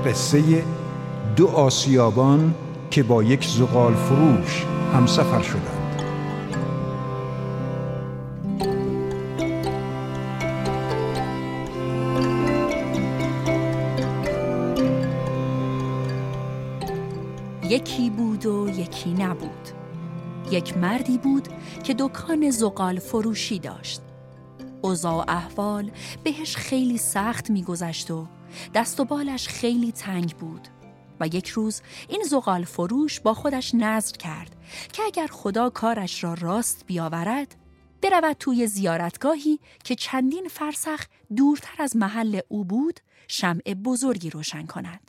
قصه دو آسیابان که با یک زغال فروش همسفر شدند. یکی بود و یکی نبود. یک مردی بود که دکان زغال فروشی داشت. اوضاع و احوال بهش خیلی سخت می‌گذشت و دست و بالش خیلی تنگ بود و یک روز این زغال فروش با خودش نذر کرد که اگر خدا کارش را راست بیاورد برود توی زیارتگاهی که چندین فرسخ دورتر از محل او بود شمع بزرگی روشن کند.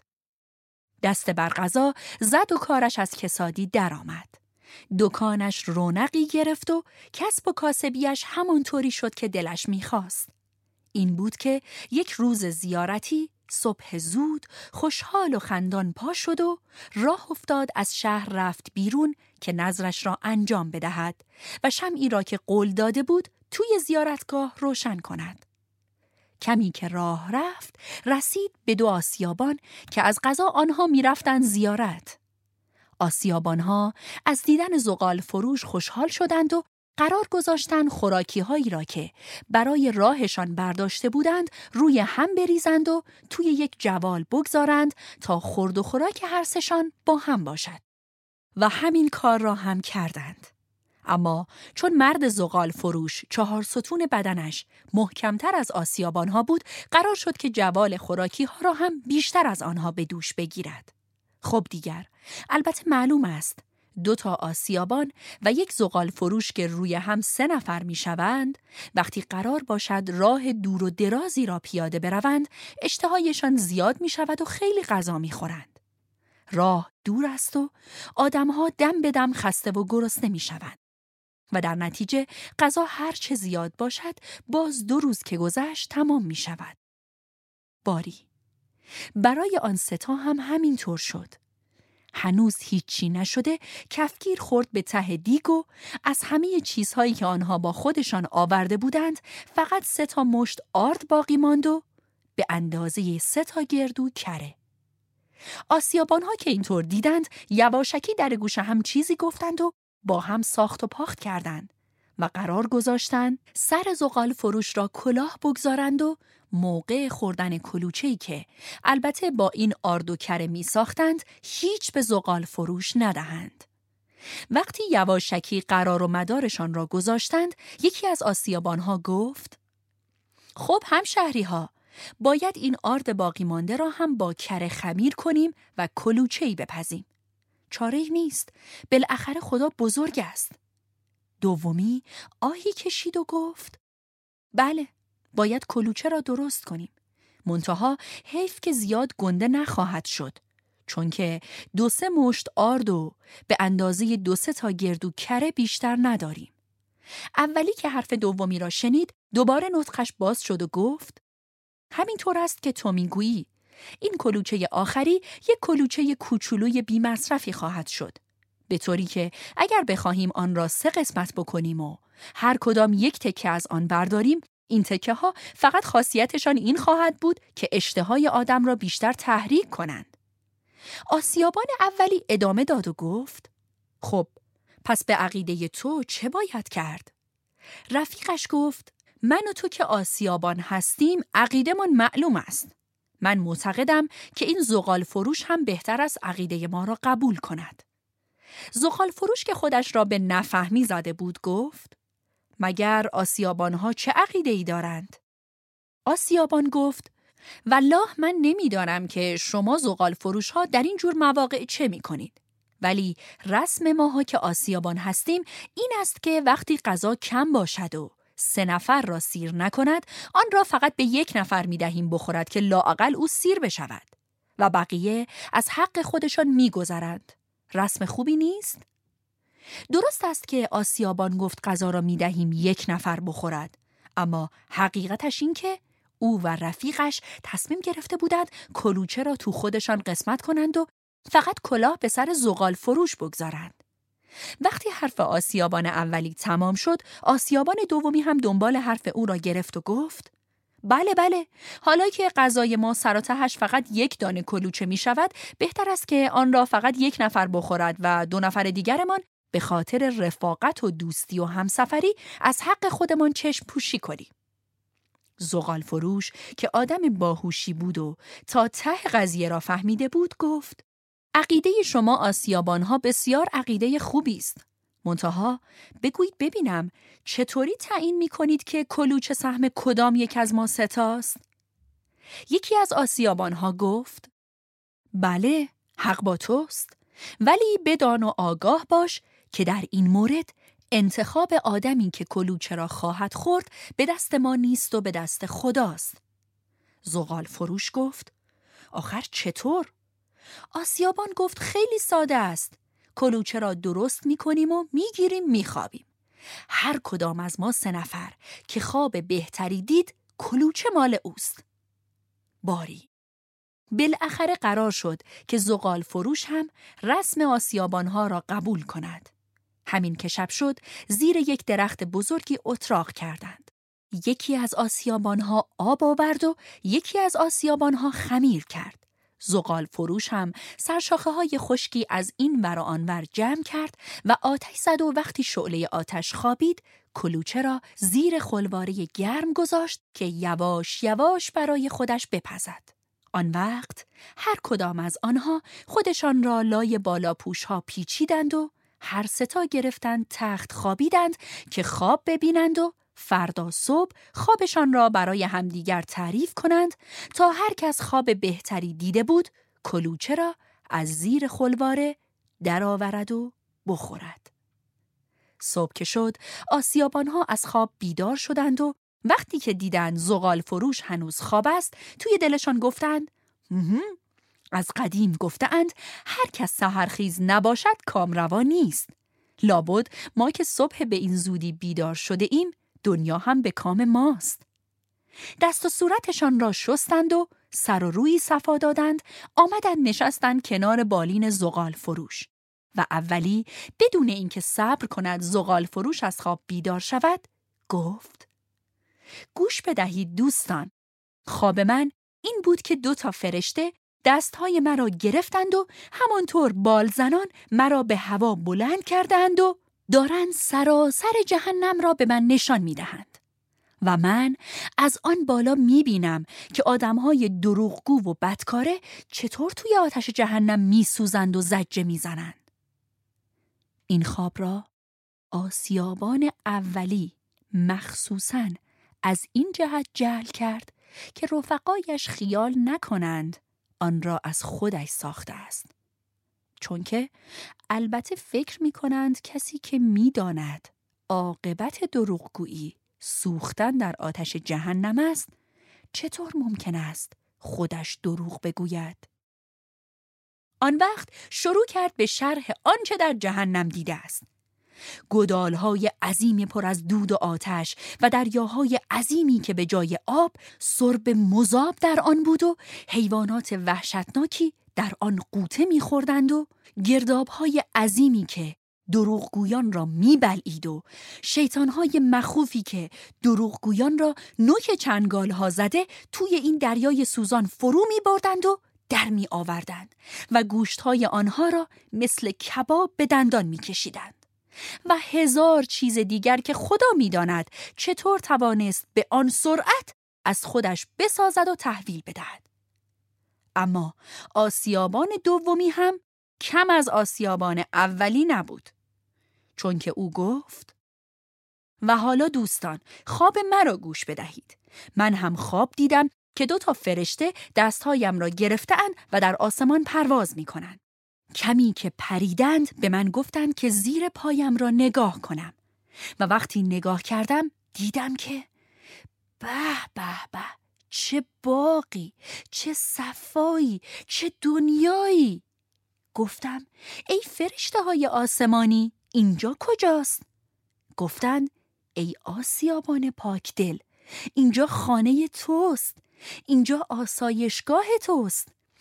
دست بر قضا زد و کارش از کسادی درآمد. دکانش رونقی گرفت و کسب و کاسبیش همانطوری شد که دلش می‌خواست. این بود که یک روز زیارتی صبح زود خوشحال و خندان پا شد و راه افتاد از شهر رفت بیرون که نذرش را انجام بدهد و شمعی را که قول داده بود توی زیارتگاه روشن کند. کمی که راه رفت رسید به دو آسیابان که از قضا آنها می رفتند زیارت. آسیابانها از دیدن زغال فروش خوشحال شدند و قرار گذاشتند خوراکی هایی را که برای راهشان برداشته بودند روی هم بریزند و توی یک جوال بگذارند تا خورد و خوراک هر سه‌شان با هم باشد. و همین کار را هم کردند. اما چون مرد زغال فروش 4 ستون بدنش محکمتر از آسیابانها بود، قرار شد که جوال خوراکی ها را هم بیشتر از آنها به دوش بگیرد. خب دیگر، البته معلوم است 2 آسیابان و یک زغال فروش که روی هم 3 نفر می شوند، وقتی قرار باشد راه دور و درازی را پیاده بروند، اشتهایشان زیاد می شود و خیلی غذا می خورند. راه دور است و آدمها دم به دم خسته و گرسنه می شوند. و در نتیجه غذا هر چه زیاد باشد باز 2 روز که گذشت تمام می شود. باری برای آن 3 هم همین طور شد. هنوز هیچی نشده کفگیر خورد به ته دیگ و از همه چیزهایی که آنها با خودشان آورده بودند فقط 3 مشت آرد باقی ماند و به اندازه 3 گردو کره. آسیابانها که اینطور دیدند یواشکی در گوش هم چیزی گفتند و با هم ساخت و پاخت کردند و قرار گذاشتند سر زغال فروش را کلاه بگذارند و موقع خوردن کلوچه‌ای که البته با این آرد و کره می ساختند هیچ به زغال فروش ندهند. وقتی یواشکی قرار و مدارشان را گذاشتند یکی از آسیابانها گفت: خب همشهری‌ها، باید این آرد باقی مانده را هم با کره خمیر کنیم و کلوچه‌ای بپزیم. چاره‌ای نیست، بالاخره خدا بزرگ است. دومی آهی کشید و گفت: بله، باید کلوچه را درست کنیم. منتها حیف که زیاد گنده نخواهد شد، چون که 2-3 مشت آرد و به اندازه 2-3 گردو کره بیشتر نداریم. اولی که حرف دومی را شنید دوباره نطقش باز شد و گفت: همینطور است که تو میگویی. این کلوچه آخری یک کلوچه کوچولوی بی مصرفی خواهد شد، به طوری که اگر بخواهیم آن را 3 قسمت بکنیم و هر کدام یک تکه از آن برداریم، این تکه ها فقط خاصیتشان این خواهد بود که اشتهای آدم را بیشتر تحریک کنند. آسیابان اولی ادامه داد و گفت: خب پس به عقیده تو چه باید کرد؟ رفیقش گفت: من و تو که آسیابان هستیم عقیده‌مان معلوم است. من معتقدم که این زغال فروش هم بهتر از عقیده ما را قبول کند. زغال فروش که خودش را به نفهمی زده بود گفت: مگر آسیابانها چه عقیده‌ای دارند؟ آسیابان گفت: والله من نمی‌دانم که شما زغال فروش ها در این جور مواقع چه می‌کنید. ولی رسم ماها که آسیابان هستیم این است که وقتی غذا کم باشد و 3 نفر را سیر نکند، آن را فقط به 1 نفر می‌دهیم بخورد که لااقل او سیر بشود و بقیه از حق خودشان می‌گذرند. رسم خوبی نیست؟ درست است که آسیابان گفت غذا را می‌دهیم 1 نفر بخورد، اما حقیقتش این که او و رفیقش تصمیم گرفته بودند کلوچه را تو خودشان قسمت کنند و فقط کلاه به سر زغال فروش بگذارند. وقتی حرف آسیابان اولی تمام شد، آسیابان دومی هم دنبال حرف او را گرفت و گفت: بله، حالا که غذای ما سر و تهش فقط 1 دانه کلوچه می شود، بهتر است که آن را فقط 1 نفر بخورد و 2 نفر دیگرمان به خاطر رفاقت و دوستی و همسفری از حق خودمان چشم پوشی کنیم. زغال فروش که آدم باهوشی بود و تا ته قضیه را فهمیده بود گفت: عقیده شما آسیابانها بسیار عقیده خوبی است. منتها بگویید ببینم چطوری تعیین می‌کنید که کلوچه سهم کدام یک از ما 3 تاست؟ یکی از آسیابانها گفت: بله، حق با توست، ولی بدان و آگاه باش که در این مورد انتخاب آدمی که کلوچه را خواهد خورد به دست ما نیست و به دست خداست. زغال فروش گفت: آخر چطور؟ آسیابان گفت: خیلی ساده است. کلوچه را درست می‌کنیم و می‌گیریم می‌خوابیم. هر کدام از ما 3 نفر که خواب بهتری دید کلوچه مال اوست. باری بالاخره قرار شد که زغال فروش هم رسم آسیابانها را قبول کند. همین که شب شد زیر یک درخت بزرگی اتراق کردند. یکی از آسیابانها آب آورد و یکی از آسیابانها خمیر کرد. زغال فروش هم سرشاخه‌های خشکی از این ور و آن ور جمع کرد و آتش زد و وقتی شعله آتش خوابید کلوچه را زیر خلواره گرم گذاشت که یواش یواش برای خودش بپزد. آن وقت هر کدام از آنها خودشان را لای بالا پوشها پیچیدند و هر 3 تا گرفتند تخت خوابیدند که خواب ببینند و فردا صبح خوابشان را برای همدیگر تعریف کنند تا هر کس خواب بهتری دیده بود کلوچه را از زیر خلواره درآورد و بخورد. صبح که شد آسیابانها از خواب بیدار شدند و وقتی که دیدند زغال فروش هنوز خواب است توی دلشان گفتند: از قدیم گفتند هر کس سحرخیز نباشد کامروا نیست. لابد ما که صبح به این زودی بیدار شده ایم دنیا هم به کام ماست. دست و صورتشان را شستند و سر و روی صفا دادند، آمدند نشستند کنار بالین زغال فروش و اولی بدون اینکه صبر کند زغال فروش از خواب بیدار شود گفت: گوش بدهید دوستان، خواب من این بود که 2 تا فرشته دستهای مرا گرفتند و همانطور بال زنان مرا به هوا بلند کردند و دارند سراسر جهنم را به من نشان می‌دهند و من از آن بالا می‌بینم که آدم‌های دروغگو و بدکاره چطور توی آتش جهنم می‌سوزند و زجه می‌زنند. این خواب را آسیابان اولی مخصوصاً از این جهت جعل کرد که رفقایش خیال نکنند آن را از خودش ساخته است. چون که البته فکر می کنند کسی که می داند عاقبت دروغگویی سوختن در آتش جهنم است چطور ممکن است خودش دروغ بگوید؟ آن وقت شروع کرد به شرح آنچه در جهنم دیده است. گودال‌های عظیم پر از دود و آتش و دریاهای عظیمی که به جای آب سرب مذاب در آن بود و حیوانات وحشتناکی در آن غوطه می‌خوردند و گرداب‌های عظیمی که دروغگویان را می‌بلعید و شیطان‌های مخوفی که دروغگویان را نوک چنگال‌ها زده توی این دریای سوزان فرو می‌بردند و در می‌آوردند و گوشت‌های آنها را مثل کباب به دندان می‌کشیدند. و 1000 چیز دیگر که خدا می‌داند چطور توانست به آن سرعت از خودش بسازد و تحویل بدهد. اما آسیابان دومی هم کم از آسیابان اولی نبود، چون که او گفت: و حالا دوستان خواب مرا گوش بدهید. من هم خواب دیدم که 2 تا فرشته دستهایم را گرفته‌اند و در آسمان پرواز می‌کنند. کمی که پریدند به من گفتند که زیر پایم را نگاه کنم و وقتی نگاه کردم دیدم که به به به، چه باغی، چه صفایی، چه دنیایی. گفتم: ای فرشته های آسمانی، اینجا کجاست؟ گفتند: ای آسیابان پاک دل، اینجا خانه توست، اینجا آسایشگاه توست.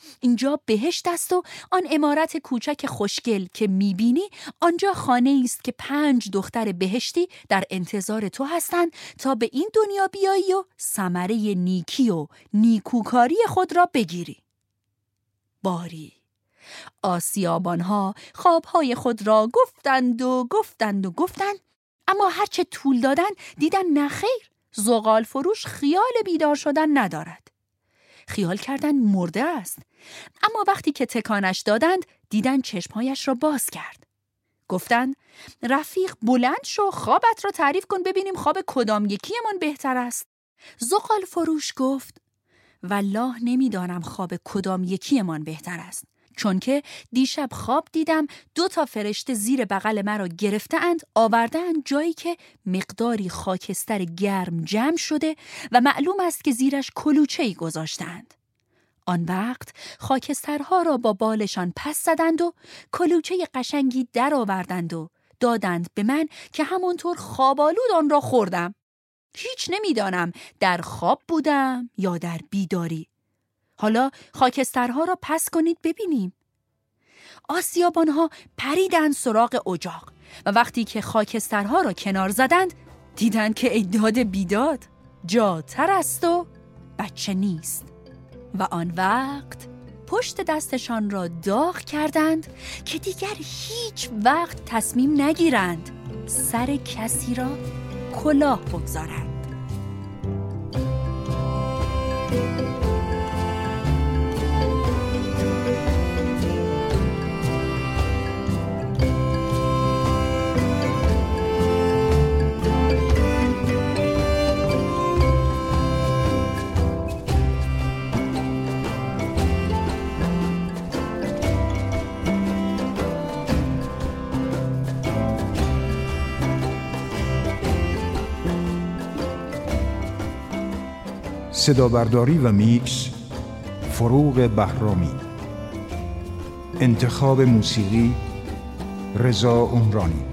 اینجا بهشت است و آن عمارت کوچک خوشگل که میبینی آنجا خانه است که 5 دختر بهشتی در انتظار تو هستند تا به این دنیا بیایی و ثمره نیکی و نیکوکاری خود را بگیری. باری آسیابانها خوابهای خود را گفتند و گفتند و گفتند، اما هرچه طول دادن دیدن نخیر، زغال فروش خیال بیدار شدن ندارد. خیال کردن مرده است، اما وقتی که تکانش دادند دیدن چشمهایش را باز کرد. گفتند رفیق بلند شو، خوابت را تعریف کن ببینیم خواب کدام یکیمان بهتر است. زغال فروش گفت والله نمیدانم خواب کدام یکیمان بهتر است، چون که دیشب خواب دیدم 2 فرشته زیر بغل مرا گرفته‌اند، آورده‌اند جایی که مقداری خاکستر گرم جمع شده و معلوم است که زیرش کلوچه‌ای گذاشتند. آن وقت خاکسترها را با بالشان پس زدند و کلوچه قشنگی در آوردند و دادند به من که همانطور خوابالود آن را خوردم. هیچ نمیدانم در خواب بودم یا در بیداری. حالا خاکسترها را پس کنید ببینیم. آسیابانها پریدند سراغ اجاق و وقتی که خاکسترها را کنار زدند دیدند که ای داد بیداد، جاتر است و بچه نیست. و آن وقت پشت دستشان را داغ کردند که دیگر هیچ وقت تصمیم نگیرند سر کسی را کلاه بگذارند. صدابرداری و میکس فروغ بهرامی. انتخاب موسیقی رضا عمرانی.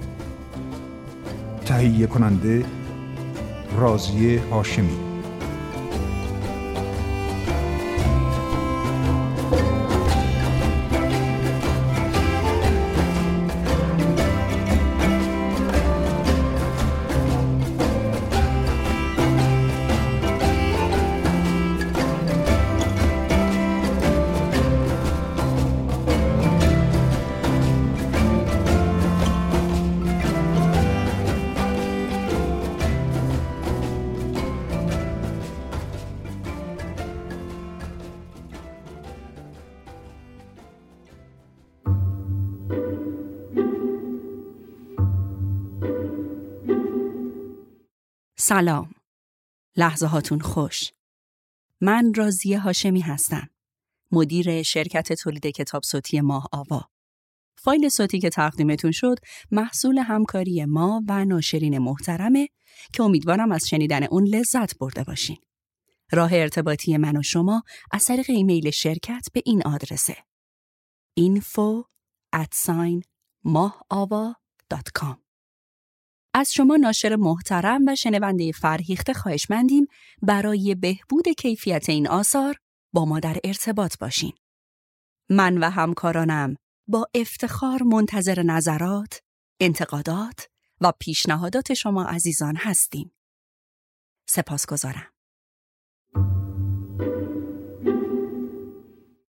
تهیه کننده راضیه هاشمی. سلام. لحظه هاتون خوش. من راضیه هاشمی هستم. مدیر شرکت تولید کتاب صوتی ماه آوا. فایل صوتی که تقدیمتون شد محصول همکاری ما و ناشرین محترمه که امیدوارم از شنیدن اون لذت برده باشین. راه ارتباطی من و شما از طریق ایمیل شرکت به این آدرسه: info@mahaava.com. از شما ناشر محترم و شنونده فرهیخته خواهشمندیم برای بهبود کیفیت این آثار با ما در ارتباط باشین. من و همکارانم با افتخار منتظر نظرات، انتقادات و پیشنهادات شما عزیزان هستیم. سپاسگزارم.